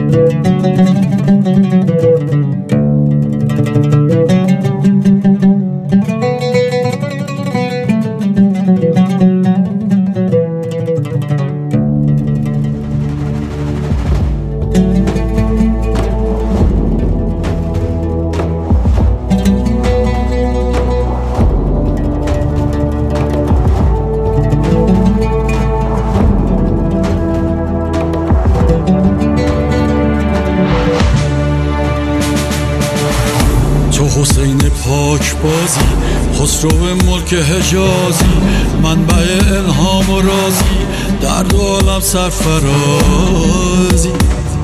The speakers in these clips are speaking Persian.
حسین پاک بازی، خسرو ملک حجازی، منبع الهام و رازی، در دو عالم سرفرازی.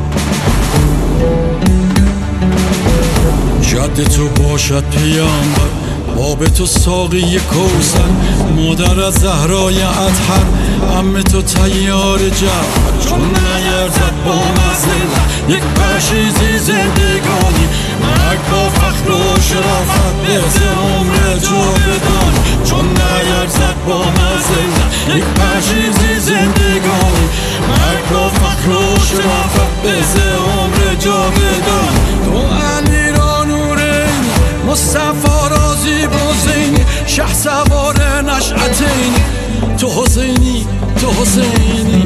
جد تو باشد پیامبر، باب تو ساقی کوثر، مادر از زهرای اطهر، عم تو طیار جعفر. چون نیرزد با مزل یک پشیزی زندگانی، مرگ با فخر و شرافت بهز عمر جاودانی. چون نیرزد با مزل یک پشیزی زندگانی، مرگ با فخر و شرافت بهز عمر جاودانی. تو علی را نورین، مصطفی رازی بازینی، شه سوار نشأتینی، تو حسینی تو حسینی.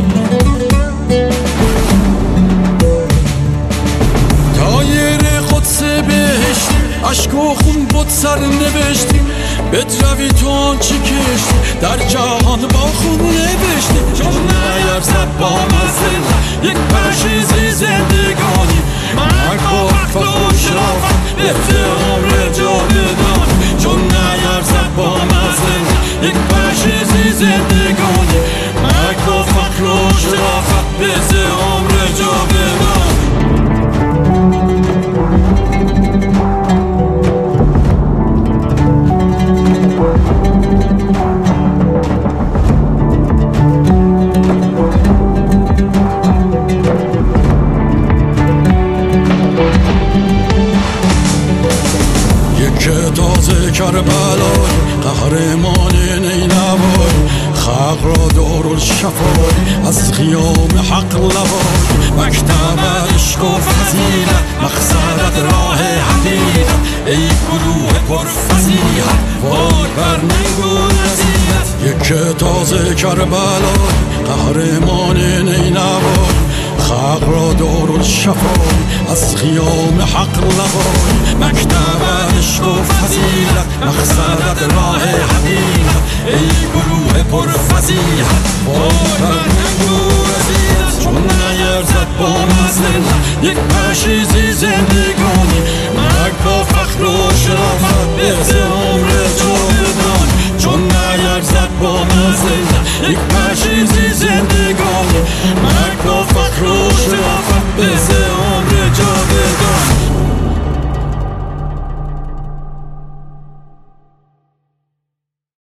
تایر قدس بهشتی، عشق و خون بود سر نوشتی، بدروی تو آنچه کشتی، در جهان با خون نوشتی. چون نیرزد با مزل یک پشیزی زندگانی، مرگ با فخر و شرافت بهز عمر جاودانی. چون نیرزد با مزل یک پشیزی زندگانی، مرگ با فخر و شرافت بهز عمر جاودانی. تازه کربلای قهرمان نینوای، خلق را دارالشفای از قیام حق لوای. مکتب عشق و فضیلت، مقصد راه حقیقت، ای گروه پرفضیلت وای بر ننگ و نزیلت. یک تازه کربلای قهرمان نینوای، خلق را دارالشفای از قیام حق لوای. مکتب عشق و فضیلت، مقصد راه حقیقت، ای گروه پرفضیلت وای بر ننگ و نزیلت. چون نیرزد با مزل یک پشیزی زندگانی، مرگ با فخر و شرافت بهز عمر جاودانی. چون نیرزد با مزل یک